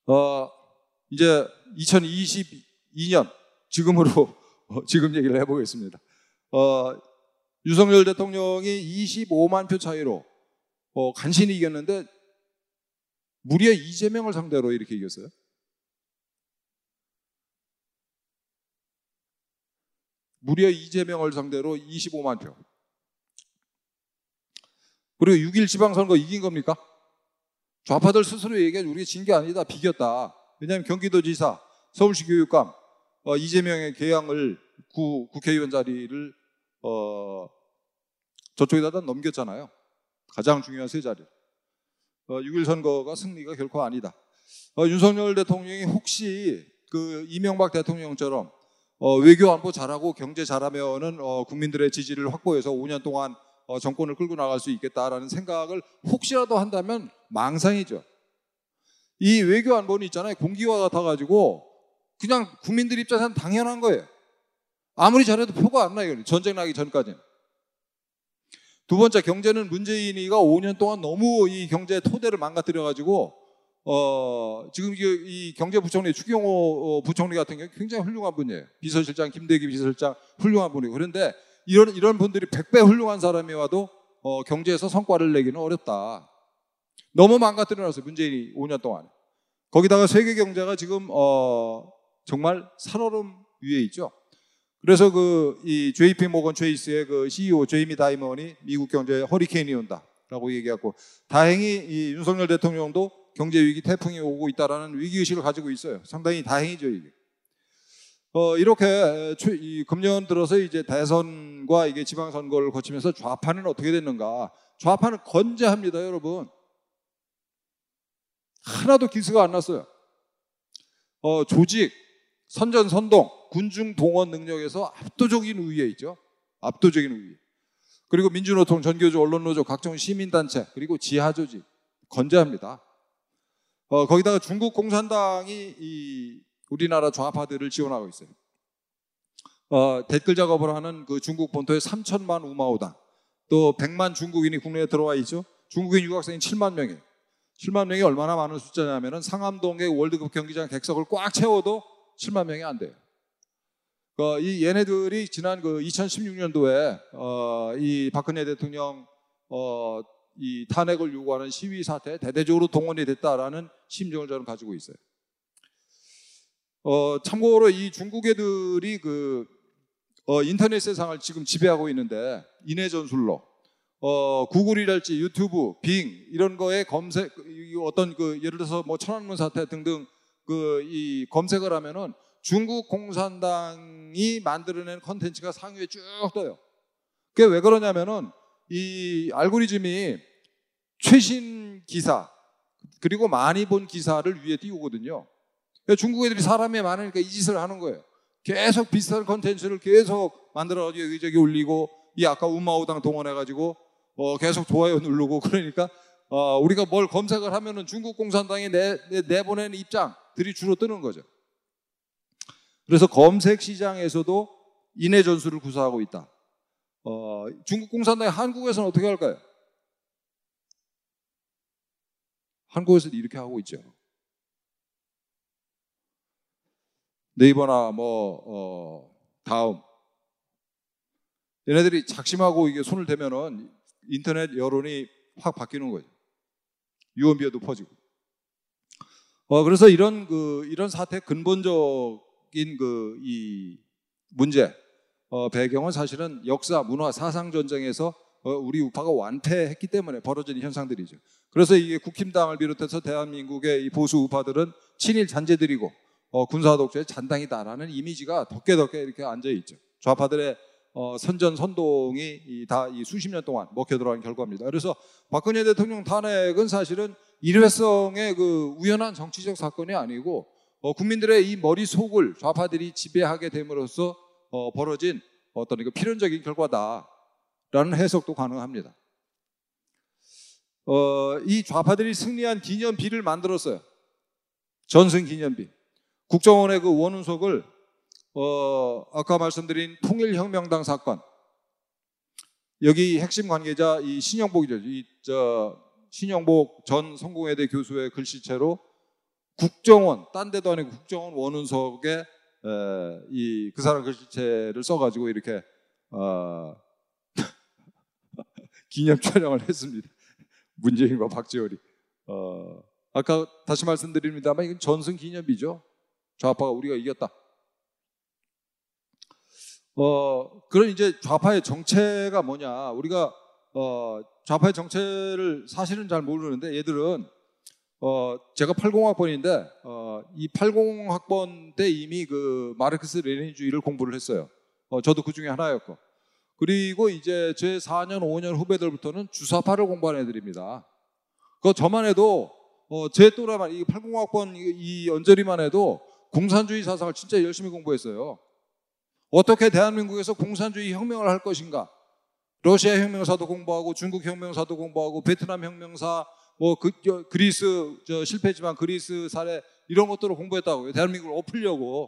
어, 이제 2022년 지금으로 지금 얘기를 해보겠습니다. 윤석열 대통령이 25만 표 차이로 간신히 이겼는데 무려 이재명을 상대로 이렇게 이겼어요. 무려 이재명을 상대로 25만 표. 그리고 6.1 지방선거 이긴 겁니까? 좌파들 스스로 얘기하지 우리가 진 게 아니다, 비겼다. 왜냐하면 경기도지사, 서울시 교육감, 이재명의 개항을 국회의원 자리를 저쪽에다 넘겼잖아요. 가장 중요한 세 자리. 6.1 선거가 승리가 결코 아니다. 윤석열 대통령이 혹시 그 이명박 대통령처럼 외교 안보 잘하고 경제 잘하면은 국민들의 지지를 확보해서 5년 동안 정권을 끌고 나갈 수 있겠다라는 생각을 혹시라도 한다면 망상이죠. 이 외교 안보는 있잖아요. 공기와 같아가지고 그냥 국민들 입장에서는 당연한 거예요. 아무리 잘해도 표가 안 나요. 전쟁 나기 전까지는. 두 번째, 경제는 문재인이가 5년 동안 너무 이 경제 토대를 망가뜨려가지고 지금 이 경제부총리 추경호 부총리 같은 경우 굉장히 훌륭한 분이에요. 비서실장 김대기 비서실장 훌륭한 분이고. 그런데 이런 분들이 100배 훌륭한 사람이 와도 경제에서 성과를 내기는 어렵다. 너무 망가뜨려놨어요. 문재인이 5년 동안. 거기다가 세계 경제가 지금 정말 살얼음 위에 있죠. 그래서 이 JP 모건 체이스의 그 CEO 제이미 다이먼이 미국 경제에 허리케인이 온다라고 얘기하고, 다행히 이 윤석열 대통령도 경제 위기 태풍이 오고 있다라는 위기 의식을 가지고 있어요. 상당히 다행이죠 이게. 이렇게 금년 들어서 이제 대선과 이게 지방선거를 거치면서 좌파는 어떻게 됐는가? 좌파는 건재합니다, 여러분. 하나도 기스가 안 났어요. 조직, 선전선동, 군중 동원 능력에서 압도적인 우위에 있죠. 압도적인 우위. 그리고 민주노총, 전교조, 언론노조, 각종 시민단체, 그리고 지하조직 건재합니다. 거기다가 중국 공산당이 우리나라 좌파들을 지원하고 있어요. 댓글 작업을 하는 그 중국 본토의 3천만 우마오당, 또 100만 중국인이 국내에 들어와 있죠. 중국인 유학생이 7만 명이에요. 7만 명이 얼마나 많은 숫자냐면은 상암동의 월드컵 경기장 객석을 꽉 채워도 7만 명이 안 돼요. 이 얘네들이 지난 2016년도에 이 박근혜 대통령 이 탄핵을 요구하는 시위 사태에 대대적으로 동원이 됐다라는 심정을 저는 가지고 있어요. 참고로 이 중국 애들이 인터넷 세상을 지금 지배하고 있는데, 인해 전술로 구글이랄지 유튜브, 빙 이런 거에 검색, 어떤 예를 들어서 뭐 천안문 사태 등등 이 검색을 하면은 중국 공산당이 만들어낸 컨텐츠가 상위에 쭉 떠요. 그게 왜 그러냐면은 이 알고리즘이 최신 기사 그리고 많이 본 기사를 위에 띄우거든요. 그러니까 중국 애들이 사람이 많으니까 이 짓을 하는 거예요. 계속 비슷한 컨텐츠를 계속 만들어가지고 여기저기 올리고, 이 아까 우마우당 동원해가지고 계속 좋아요 누르고, 그러니까 우리가 뭘 검색을 하면은 중국 공산당이 내보낸 입장들이 주로 뜨는 거죠. 그래서 검색 시장에서도 인해 전술을 구사하고 있다. 중국 공산당이 한국에서는 어떻게 할까요? 한국에서도 이렇게 하고 있죠. 네이버나 다음, 얘네들이 작심하고 이게 손을 대면은 인터넷 여론이 확 바뀌는 거죠. 유언비어도 퍼지고. 그래서 이런 사태 근본적인 이 문제 배경은 사실은 역사, 문화, 사상 전쟁에서 우리 우파가 완패했기 때문에 벌어진 현상들이죠. 그래서 이게 국힘당을 비롯해서 대한민국의 이 보수 우파들은 친일 잔재들이고 군사 독재의 잔당이다라는 이미지가 덕게 이렇게 앉아 있죠. 좌파들의 선전 선동이 다 이 수십 년 동안 먹혀 들어간 결과입니다. 그래서 박근혜 대통령 탄핵은 사실은 일회성의 우연한 정치적 사건이 아니고 국민들의 이 머릿속을 좌파들이 지배하게 됨으로써 벌어진 어떤 필연적인 결과다라는 해석도 가능합니다. 이 좌파들이 승리한 기념비를 만들었어요. 전승 기념비. 국정원의 원운석을 아까 말씀드린 통일혁명당 사건, 여기 핵심 관계자 이 신영복이죠. 신영복 전 성공회대 교수의 글씨체로 국정원, 딴 데도 아니고 국정원 원운석에 그 사람 글씨체를 써가지고 이렇게 기념 촬영을 했습니다. 문재인과 박지원이. 아까 다시 말씀드립니다만 이건 전승 기념비죠. 좌파가 우리가 이겼다. 그런 이제 좌파의 정체가 뭐냐? 우리가 좌파의 정체를 사실은 잘 모르는데 얘들은 제가 80학번인데 이 80학번 때 이미 그 마르크스 레닌주의를 공부를 했어요. 저도 그 중에 하나였고. 그리고 이제 제 4년, 5년 후배들부터는 주사파를 공부하는 애들입니다. 저만 해도 제 또래만 이 80학번 이 언저리만 해도 공산주의 사상을 진짜 열심히 공부했어요. 어떻게 대한민국에서 공산주의 혁명을 할 것인가? 러시아 혁명사도 공부하고 중국 혁명사도 공부하고 베트남 혁명사 그리스 실패지만 그리스 사례 이런 것들을 공부했다고요. 대한민국을 엎으려고.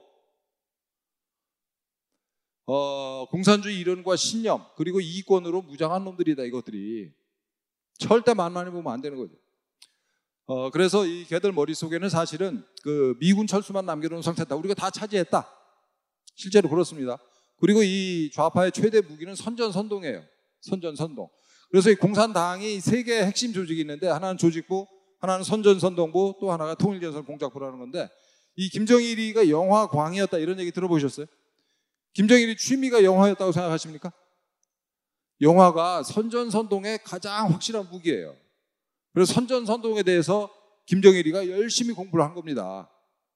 공산주의 이론과 신념 그리고 이권으로 무장한 놈들이다 이것들이. 절대 만만히 보면 안 되는 거죠. 그래서 이 걔들 머릿속에는 사실은 그 미군 철수만 남겨놓은 상태다. 우리가 다 차지했다. 실제로 그렇습니다. 그리고 이 좌파의 최대 무기는 선전선동이에요. 선전선동. 그래서 이 공산당이 세 개의 핵심 조직이 있는데 하나는 조직부, 하나는 선전선동부, 또 하나가 통일전선공작부라는 건데 이 김정일이가 영화광이었다 이런 얘기 들어보셨어요? 김정일이 취미가 영화였다고 생각하십니까? 영화가 선전선동의 가장 확실한 무기예요. 그래서 선전선동에 대해서 김정일이가 열심히 공부를 한 겁니다.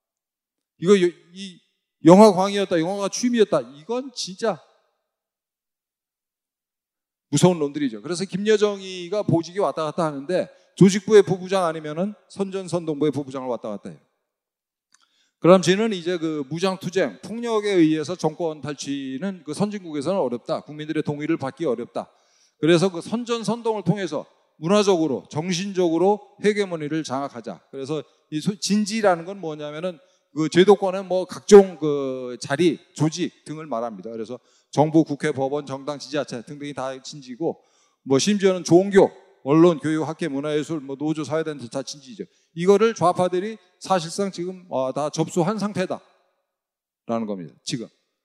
이 영화광이었다, 영화가 취미였다. 이건 진짜 무서운 놈들이죠. 그래서 김여정이가 보직이 왔다 갔다 하는데 조직부의 부부장 아니면은 선전선동부의 부부장을 왔다 갔다 해요. 그럼 쟤는 이제 그 무장투쟁, 폭력에 의해서 정권 탈취는 그 선진국에서는 어렵다. 국민들의 동의를 받기 어렵다. 그래서 그 선전선동을 통해서 문화적으로, 정신적으로 헤게모니를 장악하자. 그래서 이 진지라는 건 뭐냐면은 그 제도권의 뭐 각종 그 자리, 조직 등을 말합니다. 그래서 정부, 국회, 법원, 정당, 지자체 등등이 다 진지고, 뭐 심지어는 종교, 언론, 교육, 학계, 문화예술, 뭐 노조, 사회단체 다 진지죠. 이거를 좌파들이 사실상 지금 다 접수한 상태다라는 겁니다. 지금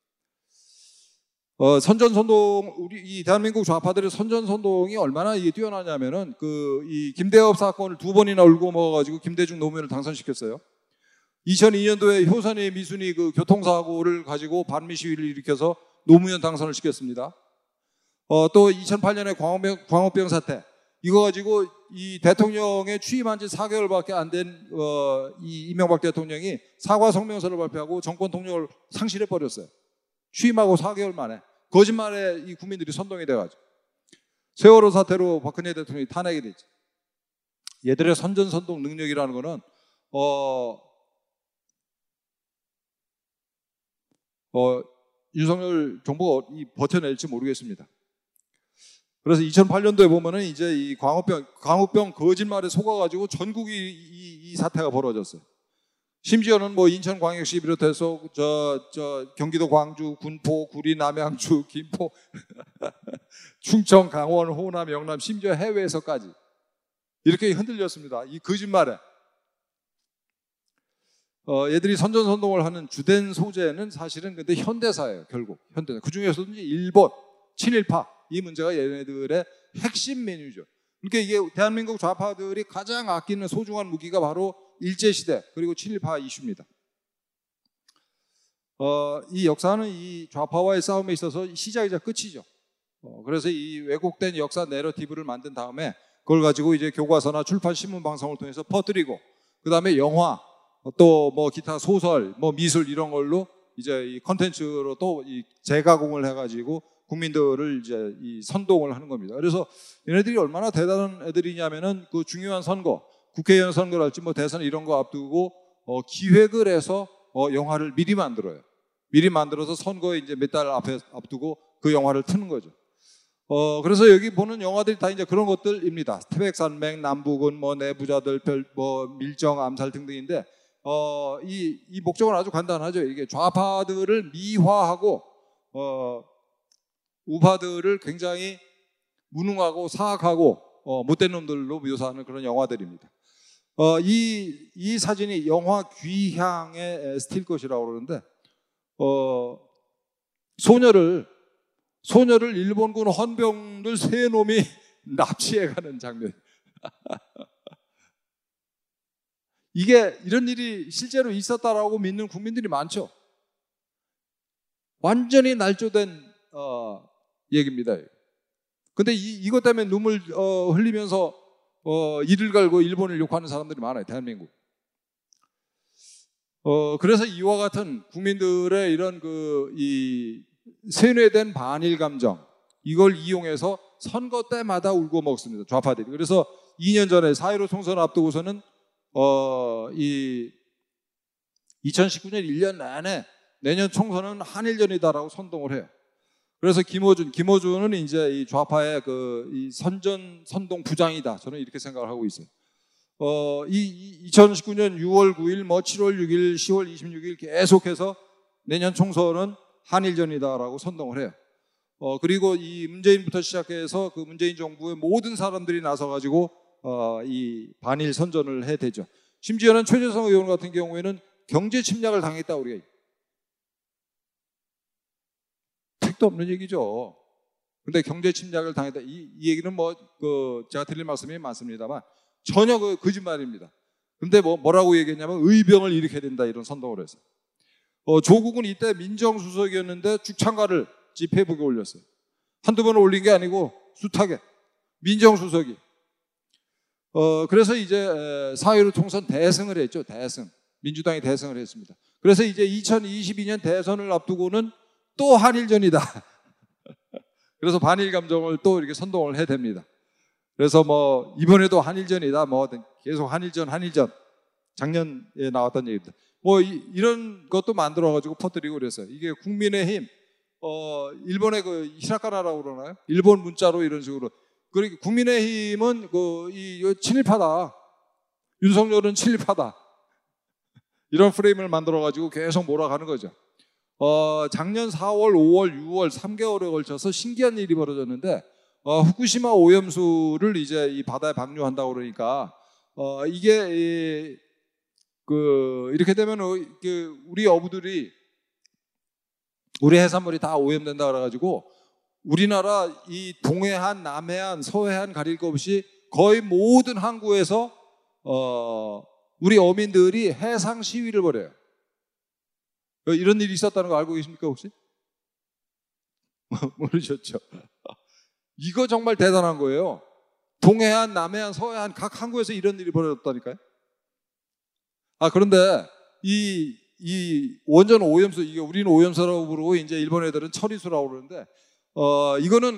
선전선동 우리 이 대한민국 좌파들의 선전선동이 얼마나 이게 뛰어나냐면은 이 김대엽 사건을 2번이나 울고 먹어가지고 김대중 노무현을 당선시켰어요. 2002년도에 효선이 미순이 그 교통사고를 가지고 반미 시위를 일으켜서 노무현 당선을 시켰습니다. 또 2008년에 광우병 사태 이거 가지고 이 대통령의 취임한 지 4개월밖에 안 된 이 이명박 대통령이 사과 성명서를 발표하고 정권 통력을 상실해 버렸어요. 취임하고 4개월 만에 거짓말에 이 국민들이 선동이 돼가지고 세월호 사태로 박근혜 대통령이 탄핵이 됐죠. 얘들의 선전선동 능력이라는 거는 윤석열 정부가 버텨낼지 모르겠습니다. 그래서 2008년도에 보면은 이제 이 광우병 거짓말에 속아가지고 전국이 이 사태가 벌어졌어요. 심지어는 뭐 인천광역시 비롯해서 경기도 광주, 군포, 구리, 남양주, 김포, 충청, 강원, 호남, 영남, 심지어 해외에서까지 이렇게 흔들렸습니다. 이 거짓말에. 얘들이 선전선동을 하는 주된 소재는 사실은 근데 현대사예요. 결국 현대사. 그 중에서도 일본, 친일파 이 문제가 얘네들의 핵심 메뉴죠. 그러니까 이게 대한민국 좌파들이 가장 아끼는 소중한 무기가 바로 일제시대 그리고 친일파 이슈입니다. 이 역사는 이 좌파와의 싸움에 있어서 시작이자 끝이죠. 그래서 이 왜곡된 역사 내러티브를 만든 다음에 그걸 가지고 이제 교과서나 출판 신문 방송을 통해서 퍼뜨리고 그 다음에 영화 또 뭐 기타 소설 뭐 미술 이런 걸로 이제 이 컨텐츠로 또 이 재가공을 해가지고 국민들을 이제 이 선동을 하는 겁니다. 그래서 얘네들이 얼마나 대단한 애들이냐면은 그 중요한 선거, 국회의원 선거를 할지 뭐 대선 이런 거 앞두고 기획을 해서 영화를 미리 만들어요. 미리 만들어서 선거에 이제 몇 달 앞두고 그 영화를 트는 거죠. 그래서 여기 보는 영화들이 다 이제 그런 것들입니다. 태백산맥, 남북은, 뭐 내부자들, 뭐 밀정, 암살 등등인데 이 목적은 아주 간단하죠. 이게 좌파들을 미화하고 우파들을 굉장히 무능하고 사악하고 못된 놈들로 묘사하는 그런 영화들입니다. 이 사진이 영화 귀향의 스틸 것이라고 그러는데, 소녀를 일본군 헌병들 세 놈이 납치해가는 장면. 이게 이런 일이 실제로 있었다라고 믿는 국민들이 많죠. 완전히 날조된 얘기입니다. 근데 이것 때문에 눈물 흘리면서 이를 갈고 일본을 욕하는 사람들이 많아요, 대한민국. 그래서 이와 같은 국민들의 이런 이 세뇌된 반일 감정, 이걸 이용해서 선거 때마다 울고 먹습니다, 좌파들이. 그래서 2년 전에 4.15 총선 앞두고서는 이 2019년 1년 내내 내년 총선은 한일전이다라고 선동을 해요. 그래서 김어준은 이제 이 좌파의 이 선동 부장이다. 저는 이렇게 생각을 하고 있어요. 2019년 6월 9일, 7월 6일, 10월 26일 계속해서 내년 총선은 한일전이다라고 선동을 해요. 그리고 이 문재인부터 시작해서 그 문재인 정부의 모든 사람들이 나서가지고 이 반일 선전을 해대죠. 심지어는 최재성 의원 같은 경우에는 경제 침략을 당했다, 우리가. 택도 없는 얘기죠. 근데 경제 침략을 당했다. 이 얘기는 제가 드릴 말씀이 많습니다만 전혀 거짓말입니다. 근데 뭐라고 얘기했냐면 의병을 일으켜야 된다, 이런 선동을 했어요. 조국은 이때 민정수석이었는데 죽창가를 집회북에 올렸어요. 한두 번 올린 게 아니고 숱하게. 민정수석이. 그래서 이제 4.15 총선 대승을 했죠. 대승. 민주당이 대승을 했습니다. 그래서 이제 2022년 대선을 앞두고는 또 한일전이다. 그래서 반일 감정을 또 이렇게 선동을 해댑니다. 그래서 이번에도 한일전이다. 계속 한일전. 작년에 나왔던 얘기입니다. 이런 것도 만들어가지고 퍼뜨리고 그랬어요. 이게 국민의힘, 일본의 히라카나라고 그러나요? 일본 문자로 이런 식으로. 그리고 국민의힘은 친일파다. 윤석열은 친일파다. 이런 프레임을 만들어가지고 계속 몰아가는 거죠. 작년 4월, 5월, 6월 3개월에 걸쳐서 신기한 일이 벌어졌는데, 후쿠시마 오염수를 이제 이 바다에 방류한다고 그러니까, 이게 이렇게 되면 우리 어부들이 우리 해산물이 다 오염된다 그래가지고 우리나라 이 동해안, 남해안, 서해안 가릴 것 없이 거의 모든 항구에서 우리 어민들이 해상 시위를 벌여요. 이런 일이 있었다는 거 알고 계십니까, 혹시? 모르셨죠? 이거 정말 대단한 거예요. 동해안, 남해안, 서해안 각 항구에서 이런 일이 벌어졌다니까요. 그런데 이 원전 오염수, 이게 우리는 오염수라고 부르고 이제 일본 애들은 처리수라고 그러는데, 이거는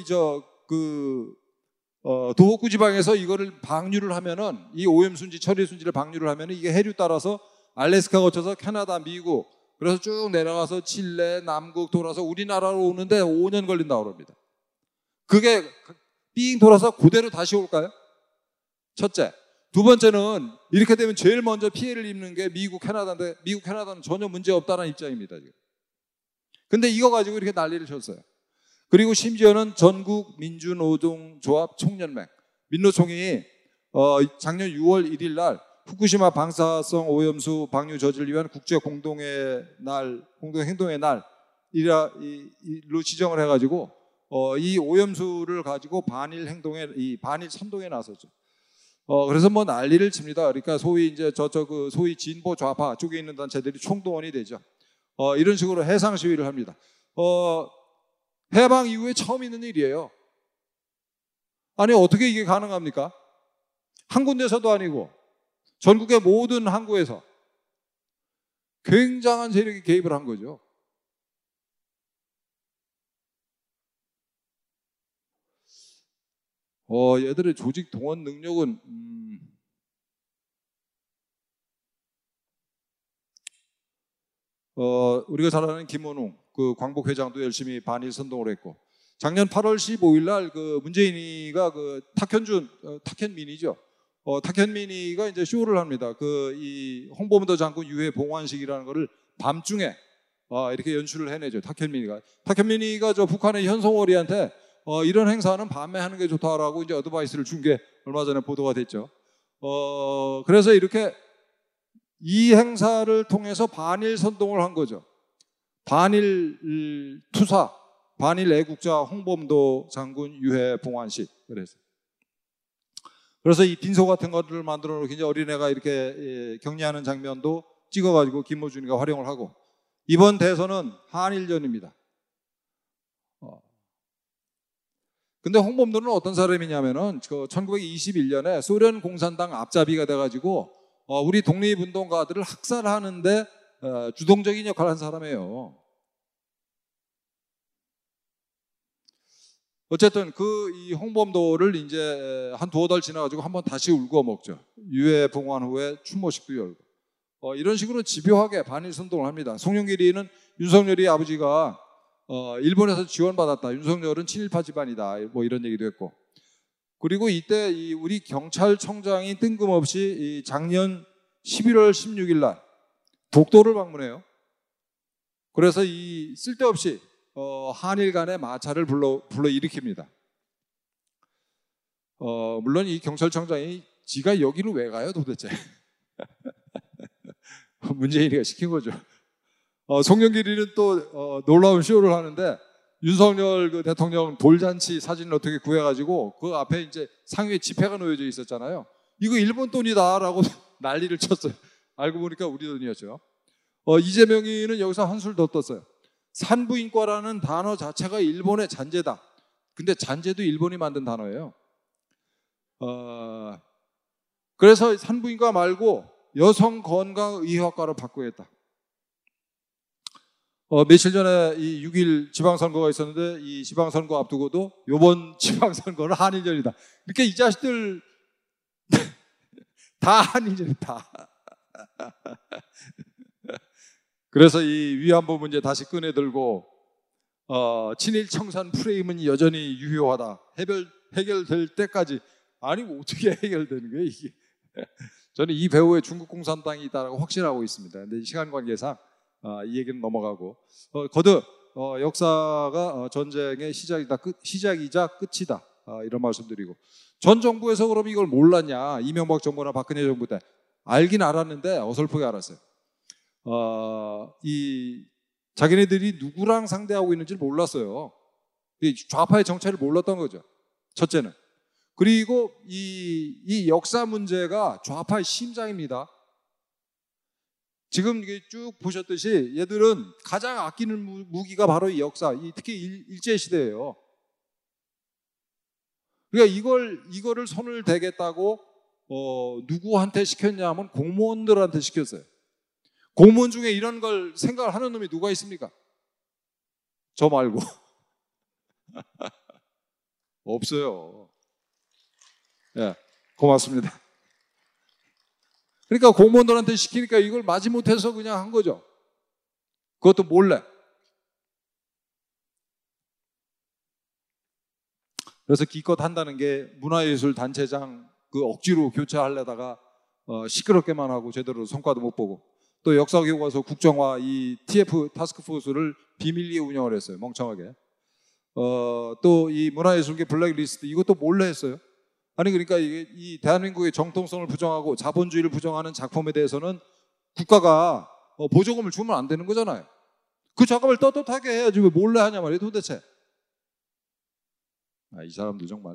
도호쿠 지방에서 이거를 방류를 하면은, 이 오염수인지 처리수인지를 방류를 하면은 이게 해류 따라서 알래스카 거쳐서 캐나다, 미국, 그래서 쭉 내려가서 칠레, 남극 돌아서 우리나라로 오는데 5년 걸린다고 그럽니다. 그게 삥 돌아서 그대로 다시 올까요? 첫째. 두 번째는 이렇게 되면 제일 먼저 피해를 입는 게 미국, 캐나다인데 미국, 캐나다는 전혀 문제 없다는 입장입니다, 지금. 근데 이거 가지고 이렇게 난리를 쳤어요. 그리고 심지어는 전국 민주노동조합 총연맹, 민노총이 작년 6월 1일 날 후쿠시마 방사성 오염수 방류 저지를 위한 국제 공동행동의 날로 지정을 해가지고 이 오염수를 가지고 반일 선동에 나섰죠. 그래서 난리를 칩니다. 그러니까 소위 이제 소위 진보 좌파 쪽에 있는 단체들이 총동원이 되죠. 이런 식으로 해상 시위를 합니다. 해방 이후에 처음 있는 일이에요. 아니, 어떻게 이게 가능합니까? 한 군데서도 아니고 전국의 모든 항구에서 굉장한 세력이 개입을 한 거죠. 얘들의 조직 동원 능력은 우리가 잘 아는 김원웅 광복 회장도 열심히 반일 선동을 했고, 작년 8월 15일 날 문재인이가 탁현민이죠. 탁현민이가 이제 쇼를 합니다. 이 홍범도 장군 유해 봉환식이라는 거를 밤중에 이렇게 연출을 해내죠. 탁현민이가 북한의 현송월이한테 이런 행사는 밤에 하는 게 좋다라고 이제 어드바이스를 준 게 얼마 전에 보도가 됐죠. 그래서 이렇게 이 행사를 통해서 반일 선동을 한 거죠. 반일 투사, 반일 애국자 홍범도 장군 유해 봉환식. 그래서 이 빈소 같은 것들을 만들어 놓고 이제 어린애가 이렇게 격리하는 장면도 찍어가지고 김모준이가 활용을 하고, 이번 대선은 한일전입니다. 근데 홍범도는 어떤 사람이냐면은 1921년에 소련 공산당 앞잡이가 돼가지고 우리 독립운동가들을 학살하는데 주동적인 역할을 한 사람이에요. 어쨌든 이 홍범도를 이제 한 두어 달 지나가지고 한번 다시 울고 먹죠. 유해 봉환 후에 추모식도 열고. 이런 식으로 집요하게 반일 선동을 합니다. 송영길이는 윤석열이 아버지가 일본에서 지원받았다. 윤석열은 친일파 집안이다. 뭐 이런 얘기도 했고. 그리고 이때 우리 경찰청장이 뜬금없이 작년 11월 16일 날 독도를 방문해요. 그래서 이 쓸데없이 한일 간의 마찰을 불러 일으킵니다. 물론 이 경찰청장이 지가 여기를 왜 가요 도대체? 문재인이가 시킨 거죠. 송영길이는 또 놀라운 쇼를 하는데, 윤석열 그 대통령 돌잔치 사진을 어떻게 구해가지고 그 앞에 이제 상위에 지폐가 놓여져 있었잖아요. 이거 일본 돈이다라고 난리를 쳤어요. 알고 보니까 우리 돈이었죠. 이재명이는 여기서 한술 더 떴어요. 산부인과라는 단어 자체가 일본의 잔재다. 근데 잔재도 일본이 만든 단어예요. 그래서 산부인과 말고 여성건강의학과로 바꾸겠다. 며칠 전에 이 6일 지방선거가 있었는데, 이 지방선거 앞두고도 이번 지방선거는 한일전이다. 이렇게 이 자식들 다 한일전이다. 그래서 이 위안부 문제 다시 꺼내들고 친일 청산 프레임은 여전히 유효하다. 해결될 때까지. 아니 어떻게 해결되는 거예요 이게? 저는 이 배후에 중국 공산당이 있다고 확신하고 있습니다. 근데 시간 관계상 이 얘기는 넘어가고, 거듭 역사가 전쟁의 시작이자 끝이다. 이런 말씀드리고, 전 정부에서 그럼 이걸 몰랐냐? 이명박 정부나 박근혜 정부 때 알긴 알았는데 어설프게 알았어요. 자기네들이 누구랑 상대하고 있는지를 몰랐어요. 좌파의 정체를 몰랐던 거죠. 첫째는. 그리고 이 역사 문제가 좌파의 심장입니다. 지금 이게 쭉 보셨듯이 얘들은 가장 아끼는 무기가 바로 이 역사, 특히 일제시대예요. 그러니까 이거를 손을 대겠다고 누구한테 시켰냐 하면 공무원들한테 시켰어요. 공무원 중에 이런 걸 생각을 하는 놈이 누가 있습니까? 저 말고. 없어요. 예, 고맙습니다. 그러니까 공무원들한테 시키니까 이걸 마지못해서 그냥 한 거죠. 그것도 몰래. 그래서 기껏 한다는 게 문화예술단체장 억지로 교체하려다가 시끄럽게만 하고 제대로 성과도 못 보고, 또 역사교과서 국정화 이 TF 타스크포스를 비밀리에 운영을 했어요. 멍청하게. 또 이 문화예술계 블랙리스트 이것도 몰래 했어요. 아니 그러니까 이 대한민국의 정통성을 부정하고 자본주의를 부정하는 작품에 대해서는 국가가 보조금을 주면 안 되는 거잖아요. 그 작업을 떳떳하게 해야지 왜 몰래 하냐 말이에요 도대체. 이 사람들 정말.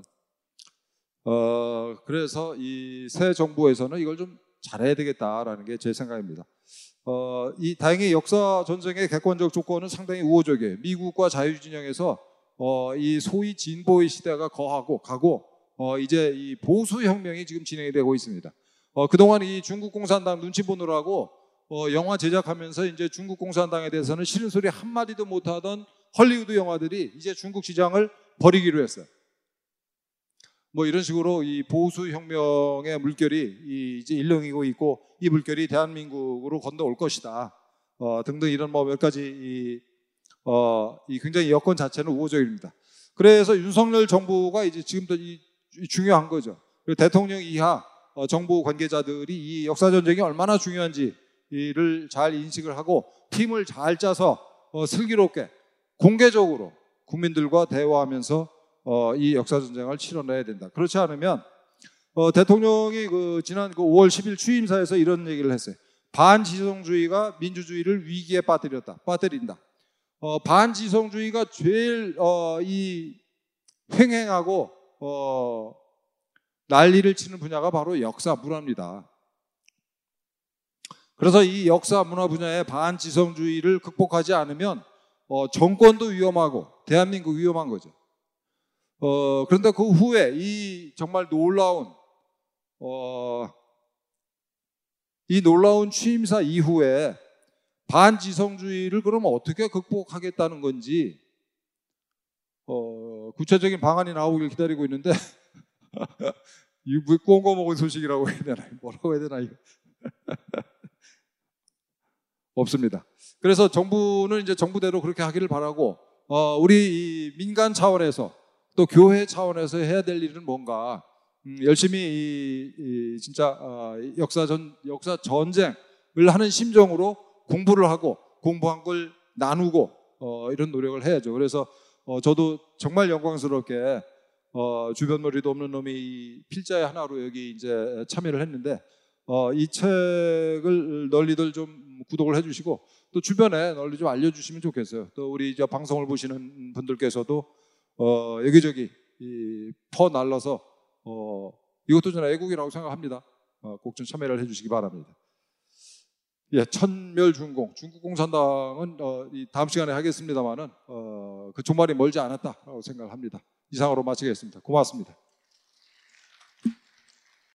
그래서 이 새 정부에서는 이걸 좀 잘해야 되겠다라는 게 제 생각입니다. 다행히 역사 전쟁의 객관적 조건은 상당히 우호적이에요. 미국과 자유진영에서 이 소위 진보의 시대가 가고 이제 이 보수 혁명이 지금 진행이 되고 있습니다. 그동안 이 중국 공산당 눈치 보느라고 영화 제작하면서 이제 중국 공산당에 대해서는 싫은 소리 한마디도 못하던 헐리우드 영화들이 이제 중국 시장을 버리기로 했어요. 뭐 이런 식으로 이 보수 혁명의 물결이 이제 일렁이고 있고, 이 물결이 대한민국으로 건너올 것이다. 등등 이런 뭐 몇 가지 이 굉장히 여건 자체는 우호적입니다. 그래서 윤석열 정부가 이제 지금도 중요한 거죠. 그리고 대통령 이하 정부 관계자들이 이 역사 전쟁이 얼마나 중요한지를 잘 인식을 하고 팀을 잘 짜서 슬기롭게 공개적으로 국민들과 대화하면서 이 역사 전쟁을 치러내야 된다. 그렇지 않으면 대통령이 지난 5월 10일 취임사에서 이런 얘기를 했어요. 반지성주의가 민주주의를 위기에 빠뜨린다. 반지성주의가 제일 이 횡행하고 난리를 치는 분야가 바로 역사 문화입니다. 그래서 이 역사 문화 분야의 반지성주의를 극복하지 않으면 정권도 위험하고 대한민국 위험한 거죠. 그런데 그 후에 이 정말 놀라운 취임사 이후에 반지성주의를 그러면 어떻게 극복하겠다는 건지 구체적인 방안이 나오길 기다리고 있는데 이거 꽁거 먹은 소식이라고 해야 되나, 뭐라고 해야 되나, 이거 없습니다. 그래서 정부는 이제 정부대로 그렇게 하기를 바라고, 우리 이 민간 차원에서 또 교회 차원에서 해야 될 일은 뭔가, 열심히 진짜 역사 전쟁을 하는 심정으로 공부를 하고 공부한 걸 나누고 이런 노력을 해야죠. 그래서 저도 정말 영광스럽게 주변 머리도 없는 놈이 이 필자의 하나로 여기 이제 참여를 했는데, 이 책을 널리들 좀 구독을 해주시고 또 주변에 널리 좀 알려주시면 좋겠어요. 또 우리 저 방송을 보시는 분들께서도 여기저기 퍼 날라서 이것도 저는 애국이라고 생각합니다. 꼭 좀 참여를 해주시기 바랍니다. 예, 천멸중공, 중국공산당은 다음 시간에 하겠습니다만은 그 종말이 멀지 않았다라고 생각합니다. 이상으로 마치겠습니다. 고맙습니다.